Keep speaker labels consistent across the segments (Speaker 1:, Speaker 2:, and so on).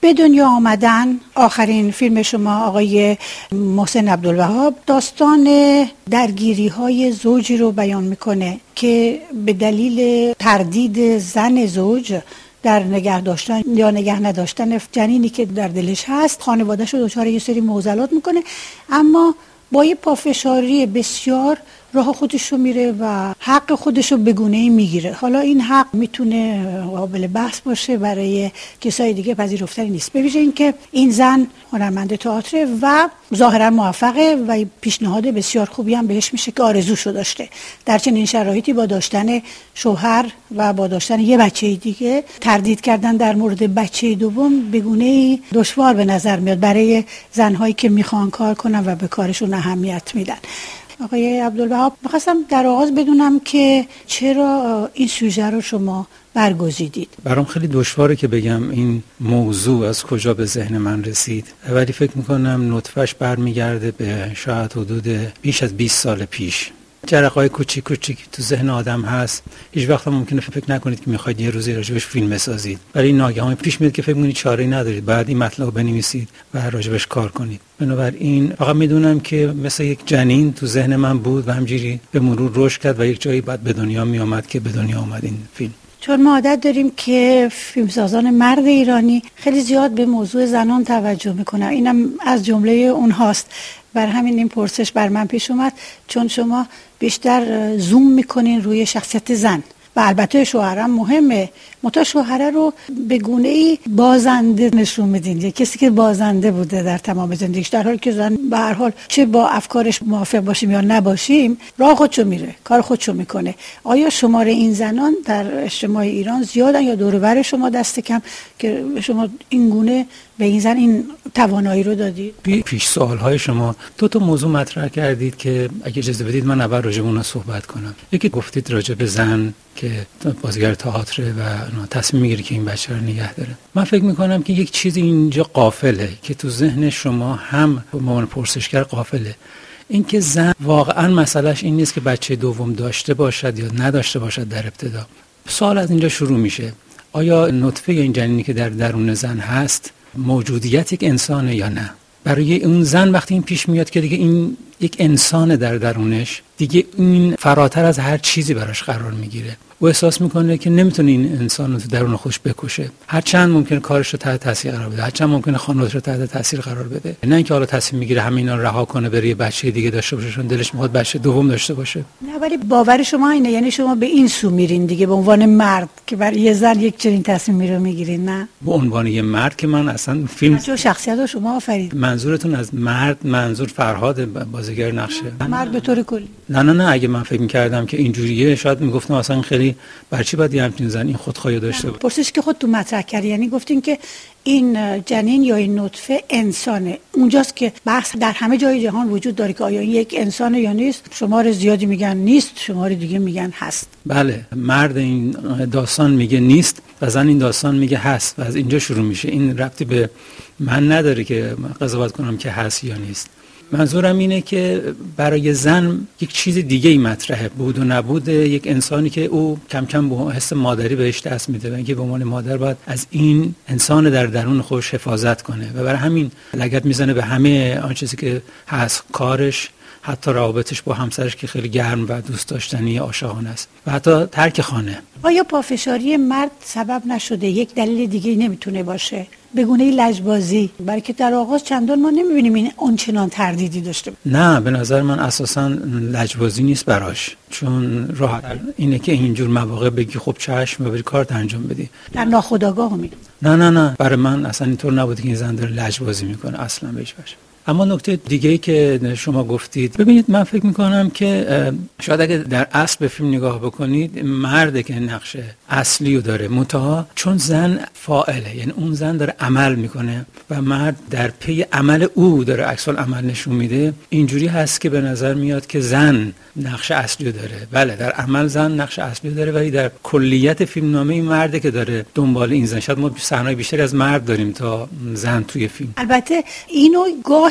Speaker 1: به دنیا آمدن، آخرین فیلم شما آقای محسن عبدالوهاب، داستان درگیری‌های زوجی رو بیان میکنه که به دلیل تردید زن زوج در نگه داشتن یا نگه نداشتن جنینی که در دلش هست، خانواده‌شو دچار یه سری معضلات میکنه، اما با یه پافشاری بسیار راه خودشو میره و حق خودشو به گونه‌ای میگیره. حالا این حق میتونه قابل بحث باشه، برای کسای دیگه پذیرفتنی نیست، به ویژه اینکه این زن هنرمند تئاتر و ظاهرا موفقه و پیشنهاد بسیار خوبی هم بهش میشه که آرزوشو داشته. در چنین شرایطی با داشتن شوهر و با داشتن یه بچه دیگه تردید کردن در مورد بچه دوم به گونه‌ای دشوار به نظر میاد برای زنهایی که میخوان کار کنن و به کارشون اهمیت میدن. آقای عبدالوهاب، می‌خواستم در آغاز بدونم که چرا این سوژه رو شما برگزیدید؟
Speaker 2: برام خیلی دشواره که بگم این موضوع از کجا به ذهن من رسید، ولی فکر می‌کنم نطفه‌اش برمیگرده به شاید حدود بیش از 20 سال پیش. جرقه‌های کوچیک تو ذهن آدم هست. هیچ وقت ممکنه فکر نکنید که می‌خواید یه روزی راجبش فیلم بسازید، ولی ناگهان پیش میاد که فکر می‌کنید چاره‌ای ندارید، بعد این مطلب رو بنویسید و راجبش کار کنید. بنابراین فقط میدونم که مثل یک جنین تو ذهن من بود و همجوری به مرور رشد کرد و یک جایی بعد به دنیا می اومد که به دنیا اومد این فیلم.
Speaker 1: چون ما عادت داریم که فیلمسازان مرد ایرانی خیلی زیاد به موضوع زنان توجه میکنن، اینم از جمله اونهاست. بر همین این پرسش بر من پیش اومد، چون شما بیشتر زوم میکنین روی شخصیت زن و البته شوهرم مهمه، متا شوهره رو به گونه‌ای بازنده نشون میدین، یه کسی که بازنده بوده در تمام زندگیش، در حالی که زن به هر حال چه با افکارش موافق باشیم یا نباشیم راه خودشو میره، کار خودشو میکنه. آیا شمار این زنان در اجتماع ایران زیادن یا دور و بر شما دست کم که شما این گونه به این زن این توانایی رو دادید؟
Speaker 2: پیش سوالهای شما دو تا موضوع مطرح کردید که اگه اجازه بدید من اول راجع به اونها صحبت کنم. یکی گفتید راجع به زن که بازیگر تئاتر و تصمیم میگیره که این بچه رو نگه داره. من فکر میکنم که یک چیزی اینجا غافله که تو ذهن شما هم به عنوان پرسشگر غافله، این که زن واقعا مسئلهش این نیست که بچه دوم داشته باشد یا نداشته باشد. در ابتدا سوال از اینجا شروع میشه، آیا نطفه یا این جنینی که در درون زن هست موجودیت یک انسانه یا نه؟ برای اون زن وقتی این پیش میاد که دیگه این یک انسان در درونش، دیگه این فراتر از هر چیزی براش قرار میگیره. او احساس میکنه که نمیتونه این انسان رو تو درون خودش بکشه، هرچند ممکنه کارش رو تحت تاثیر قرار بده، هرچند ممکنه خانواده‌اش رو تحت تاثیر قرار بده، نه اینکه حالا تصمیم میگیره همه اینا رو رها کنه بره یه بچه دیگه داشته باشه چون دلش میخواد بچه دوم داشته باشه.
Speaker 1: نه، ولی باور شما اینه، یعنی شما به این سو میرین دیگه به عنوان مرد که برای یه زن یک چنین تصمیمی رو میگیرین؟ نه
Speaker 2: به عنوان یه مرد که من اصلا فیلم
Speaker 1: چه شخصیت رو شما آفرید.
Speaker 2: منظورتون از مرد منظور فرهاد بازیگر نقشه
Speaker 1: مرد به طور کلی؟
Speaker 2: نه اگه من فکر می‌کردم که اینجوریه شاید میگفتم اصلا خیلی برچی باید همچین زن این خودخواهی داشته باشه.
Speaker 1: پرسش که خودتون مطرح کردین، یعنی گفتین که این جنین یا این نطفه انسانه. اونجاست که بحث در همه جای جهان وجود داره که آیا این یک انسانه یا نیست. شمار زیادی میگن نیست، شمار دیگه میگن هست.
Speaker 2: بله، مرد این داستان میگه نیست و زن این داستان میگه هست و از اینجا شروع میشه. این ربطی به من نداره که قضاوت کنم که هست یا نیست. منظورم اینه که برای زن یک چیز دیگه ای مطرحه، بود و نبود یک انسانی که او کم کم به حس مادری بهش دست میده و اینکه به عنوان مادر باید از این انسان در درون خودش حفاظت کنه و برای همین لگد میزنه به همه آن چیزی که هست، کارش، حتی روابطش با همسرش که خیلی گرم و دوست داشتنی عاشقانه است و حتی ترک خانه.
Speaker 1: آیا پافشاری مرد سبب نشده یک دلیل دیگه نمیتونه باشه؟ به گونه لجبازی، برای که در آغاز چندان ما نمیبینیم این اونچنان تردیدی داشته.
Speaker 2: نه، به نظر من اساساً لجبازی نیست براش، چون راحت اینه که اینجور مواقع بگی خب چشم و بری کارت انجام بدی.
Speaker 1: در ناخودآگاه می
Speaker 2: نه برای من اصلا اینطور نبوده که این زن داره لجبازی میکنه، اصلا بهش باشه. اما نکته دیگه‌ای که شما گفتید، ببینید من فکر میکنم که شاید اگه در اصل به فیلم نگاه بکنید مرده که نقش اصلی رو داره، منتها چون زن فاعله، یعنی اون زن داره عمل میکنه و مرد در پی عمل او داره عکس العمل نشون میده، اینجوری هست که به نظر میاد که زن نقش اصلی رو داره. بله، در عمل زن نقش اصلی رو داره، ولی در کلیت فیلمنامه این مرده که داره دنبال این زن. شاید ما صحنه‌های بیشتری از مرد داریم تا زن توی فیلم.
Speaker 1: البته اینو گاهی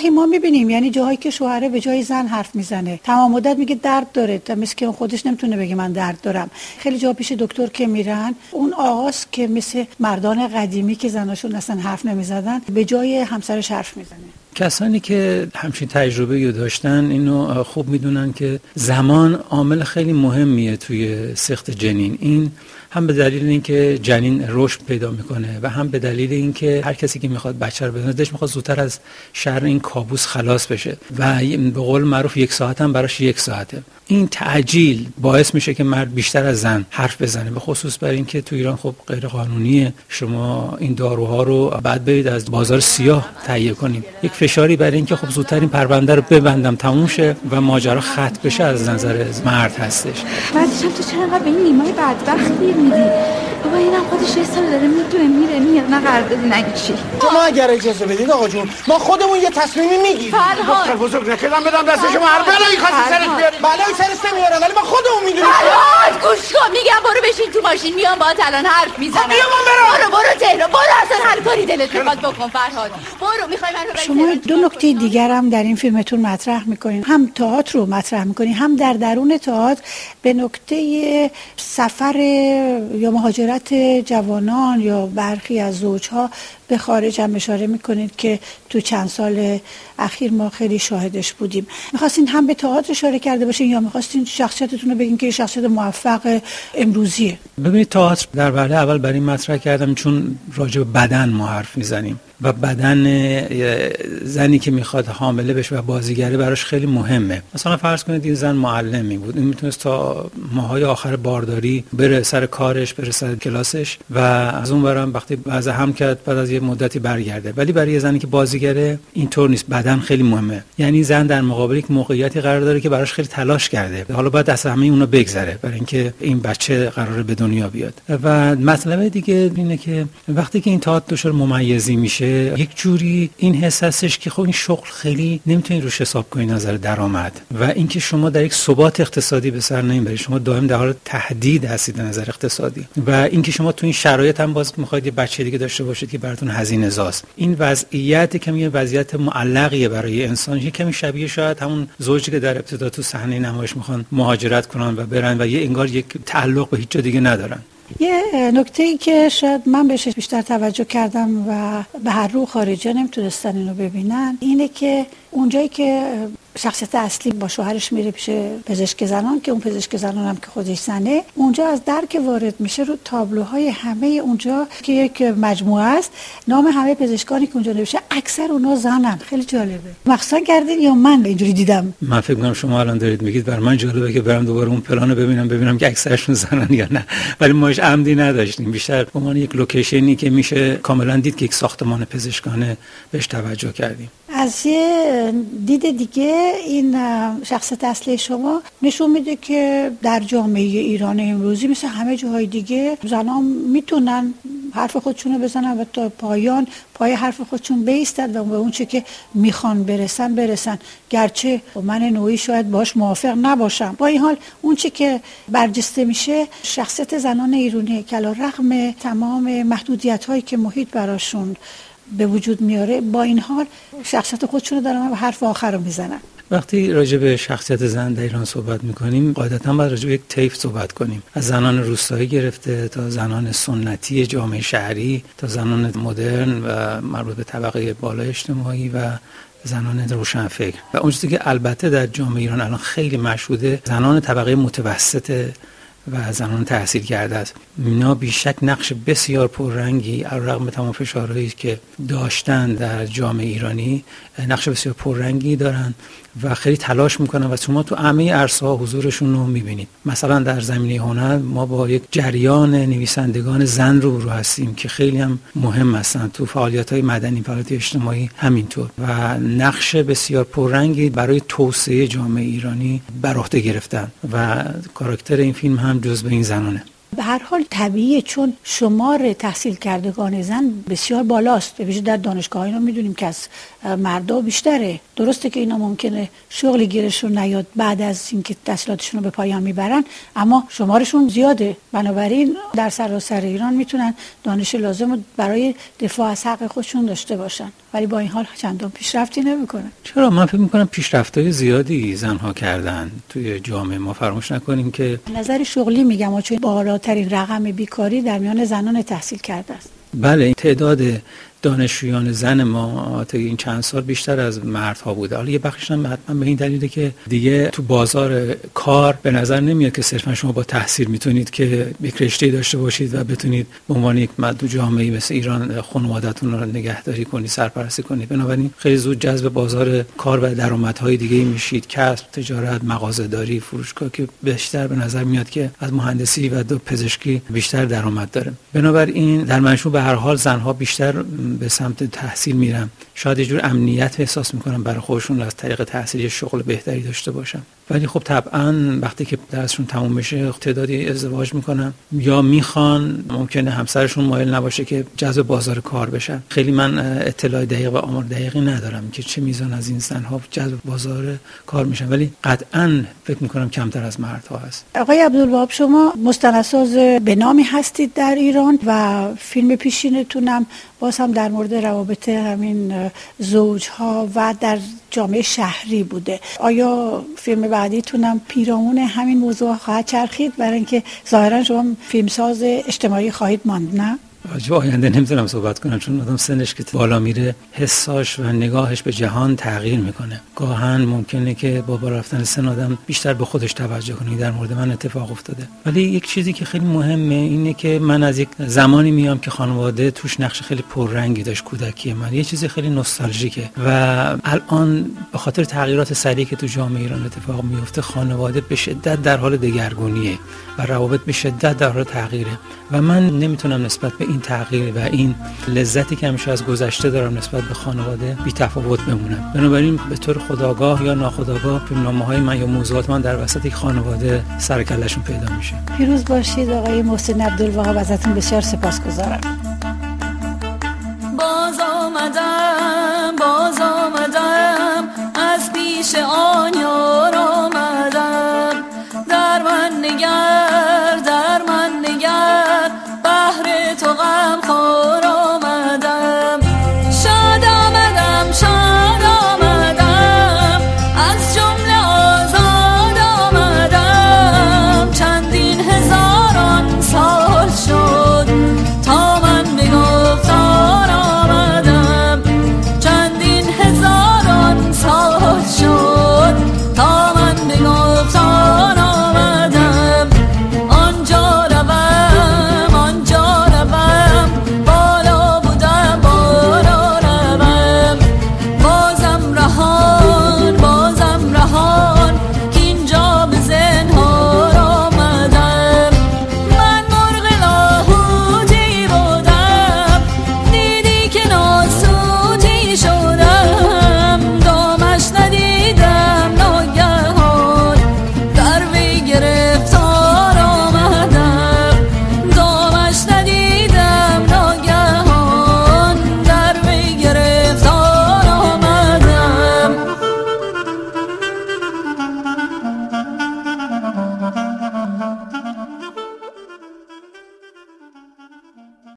Speaker 1: گاهی ما میبینیم یعنی جاهایی که شوهره به جای زن حرف میزنه، تمام مدت میگه درد داره، تا مثل که خودش نمیتونه بگه من درد دارم. خیلی جا پیش دکتر که میرن، اون آقاست که مثل مردان قدیمی که زناشون اصلا حرف نمیزدن به جای همسرش حرف میزنه.
Speaker 2: کسانی که همچین تجربه رو داشتن اینو خوب میدونن که زمان عامل خیلی مهمیه توی سقط جنین. این هم به دلیل اینکه جنین رشد پیدا میکنه و هم به دلیل اینکه هر کسی که میخواد بچه رو بزنه دلش میخواد زودتر از شر این کابوس خلاص بشه و به قول معروف 1 ساعت هم براش 1 ساعته. این تعجیل باعث میشه که مرد بیشتر از زن حرف بزنه، به خصوص برای اینکه تو ایران خب غیر قانونیه شما این داروها رو بعد برید از بازار سیاه تهیه کنید. یک فشاری برای اینکه خب زودتر این پرونده رو ببندم تموم شه و ماجرا ختم بشه از نظر مرد هستش.
Speaker 3: بعدش تو چرا انقدر به این نیمای بدبخت گیر میدی؟ بابا اینم خودش یه سال داره میدونه میره میاد، نه قراردادی نگی چی.
Speaker 4: شما اگر اجازه بدید آقا جون ما خودمون یه تصمیمی میگیریم.
Speaker 3: فرهاد
Speaker 4: بزرگ نکردم بدم دست شما، هر بلایی خواستی سرت بیاریم. بلایی سرش نمیارم ولی ما خودمون میدونیم.
Speaker 3: فرهاد گوش کن، میگم برو بشین تو ماشین، میام باهات الان حرف میزنم. برو تهران، برو اصلا هر کاری دلت بخواد بکن. فرهاد برو، میخوای منو ببری.
Speaker 1: شما دو نکته دیگر هم در این فیلمتون مطرح میکنین، هم تئاتر رو مطرح میکنین، هم در درون تئاتر به نکته سفر یا مهاجرت جوانان یا برخی از زوجها به خارج هم اشاره میکنید که تو چند سال اخیر ما خیلی شاهدش بودیم. میخواستین هم به تئاتر اشاره کرده باشین یا میخواستین شخصیتتون رو بگین که شخصیت موفق امروزیه؟
Speaker 2: ببینید تئاتر در وهله اول برای این مطرح کردم چون راجع به بدن ما حرف میزنیم و بدن زنی که میخواد حامله بشه و بازیگره براش خیلی مهمه. مثلا فرض کنید این زن معلمی بود، این میتونست تا ماهای آخر بارداری بره سر کارش، بره سر کلاسش و از اون برم وقتی وضع هم کرد بعد از یه مدتی برگرده. ولی برای زنی که بازیگره اینطور نیست، بدن خیلی مهمه. یعنی زن در مقابل یک موقعیتی قرار داره که براش خیلی تلاش کرده، حالا باید از همه اونا بگذره برای اینکه این بچه قراره به دنیا بیاد. و مطلب دیگه اینه که وقتی که این تئاتر دچار ممیزی میشه یک جوری این حس هستش که خب این شغل خیلی نمیتونید روش حساب کنید نظر درآمد و اینکه شما در یک ثبات اقتصادی به سر نمیبرید، شما دائم در حال تهدید هستید نظر اقتصادی و اینکه شما تو این شرایط هم باز میخواید یه بچه دیگه داشته باشید که براتون هزینه زاست. این وضعیت کمی وضعیت معلقیه برای انسان، یه کمی شبیه شاید همون زوجی که در ابتدا تو صحنه نمایش میخوان مهاجرت کنن و برن و یه انگار یک تعلق به هیچ جا دیگه ندارن.
Speaker 1: یه نکته‌ای که شاید من بهش بیشتر توجه کردم و به هر رو خارجی‌ها نمیتونستن اینو ببینن اینه که اونجایی که شخصیت اصلی با شوهرش میره پیش پزشک زنان که اون پزشک زنان هم که خودش زنه، اونجا از در که وارد میشه رو تابلوهای همه اونجا که یک مجموعه است نام همه پزشکانی که اونجا نوشته اکثر اونا زنن. خیلی جالبه. مخصوصا کردین یا من اینجوری دیدم؟
Speaker 2: من فکر می‌کنم شما الان دارید میگید برای من جالبه که برم دوباره اون پلانو ببینم که اکثرشون زنن یا نه، ولی ما هیچ عمدی نداشتیم، بیشتر به عنوان یک لوکیشنی که میشه کاملا دید که یک ساختمان پزشکانه بهش توجه کردیم.
Speaker 1: از یه دید دیگه این شخصیت اصلی شما نشون میده که در جامعه ایران امروزی مثل همه جاهای دیگه زنان میتونن حرف خودشونو بزنن و تا پایان پای حرف خودشون بایستن و به اون چه که میخوان برسن، گرچه من نوعی شاید باش موافق نباشم. با این حال اون چه که برجسته میشه شخصیت زنان ایرانی که علیرغم تمام محدودیت هایی که محیط براشون به وجود میاره با این حال شخصیت خودشونو دارن و حرف آخر رو میزنن.
Speaker 2: وقتی راجع به شخصیت زن در ایران صحبت میکنیم قاعدتاً باید راجع به یک طیف صحبت کنیم، از زنان روستایی گرفته تا زنان سنتی جامعه شهری تا زنان مدرن و مربوط به طبقه بالای اجتماعی و زنان روشنفکر و اونجوری که البته در جامعه ایران الان خیلی مشهوده زنان طبقه متوسط و زنان تحصیل کرده است. اینا بیشک نقش بسیار پررنگی علیرغم تمام فشارهایی که داشتن در جامعه ایرانی نقش بسیار پررنگی دارن و خیلی تلاش میکنن و شما تو همه عرصه‌ها حضورشون رو میبینید. مثلا در زمینه هنر ما با یک جریان نویسندگان زن رو هستیم که خیلی هم مهم هستن، تو فعالیت‌های مدنی، فعالیت اجتماعی همینطور و نقش بسیار پررنگی برای توسعه جامعه ایرانی بر عهده گرفتن و کاراکتر این فیلم هم جزو این زنانه.
Speaker 1: به هر حال طبیعیه، چون شمار تحصیل کردگان زن بسیار بالاست، به ویژه در دانشگاه اینا میدونیم که از مردا بیشتره. درسته که اینا ممکنه شغلی گیرشون نیاد بعد از اینکه تحصیلاتشون رو به پایان میبرن، اما شمارشون زیاده، بنابراین در سراسر ایران میتونن دانش لازم رو برای دفاع از حق خودشون داشته باشن، ولی با این حال چندان پیشرفتی نمیکنن.
Speaker 2: چرا؟ من فکر میکنم پیشرفت‌های زیادی زنها کردن توی جامعه ما. فراموش نکنیم که
Speaker 1: نظر شغلی میگم، چون بالاترین رقم بیکاری در میان زنان تحصیل کرده است.
Speaker 2: بله، تعداد دانشجویان زن ما تا این چند سال بیشتر از مردها بوده. حالا یه بخشش هم حتما به این دلیله که دیگه تو بازار کار به نظر نمیاد که صرفا شما با تحصیل میتونید که یک رشته داشته باشید و بتونید به عنوان یک مرد جامعه‌ای مثل ایران خانواده‌تون رو نگهداری کنید، سرپرستی کنید. بنابراین خیلی زود جذب بازار کار و درآمدهای دیگه میشید، کسب، تجارت، مغازه‌داری، فروشگاه، که بیشتر به نظر میاد که از مهندسی و پزشکی بیشتر درآمد داره. بنابراین در منشور به هر حال زنها بیشتر به سمت تحصیل میرن، شاید یه جور امنیت احساس میکنن برای خودشون از طریق تحصیل یه شغل بهتری داشته باشن. ولی خب طبعا وقتی که درسشون تموم بشه تعدادی ازدواج میکنن یا میخوان، ممکنه همسرشون مایل نباشه که جذب بازار کار بشن. خیلی من اطلاع دقیق و آمار دقیقی ندارم که چه میزان از این زنها جذب بازار کار میشن، ولی قطعا فکر میکنم کمتر از مردها هست.
Speaker 1: آقای عبدالوهاب، شما مستندساز به نامی هستید در ایران و فیلم پیشینتونم باز هم در مورد روابط همین زوجها و در جامعه شهری بوده. آیا فیلم بعدیتونم پیرامون همین موضوع خواهد چرخید؟ برای اینکه ظاهرا شما فیلمساز اجتماعی خواهید ماند، نه؟
Speaker 2: راجع آینده نمیتونم صحبت کنم، چون آدم سنش که بالا میره حساش و نگاهش به جهان تغییر میکنه. گاهن ممکنه که با بالا رفتن سن آدم بیشتر به خودش توجه کنه. در مورد من اتفاق افتاده. ولی یک چیزی که خیلی مهمه اینه که من از یک زمانی میام که خانواده توش نقش خیلی پررنگی داشت. کودکی من یه چیزی خیلی نوستالژیکه و الان به خاطر تغییرات سریعی که تو جامعه ایران اتفاق میفته خانواده به شدت در حال دگرگونیه و روابط به شدت در حال تغییره و من نمیتونم نسبت به این تغییر و این لذتی که همیشه از گذشته دارم نسبت به خانواده بی تفاوت بمونم. بنابراین به طور خودآگاه یا ناخودآگاه فیلمنامه‌های من یا موضوعات من در وسط یک خانواده سر کله‌شون پیدا میشه.
Speaker 1: پیروز باشید آقای محسن عبدالوهاب، ازتون بسیار سپاسگزارم.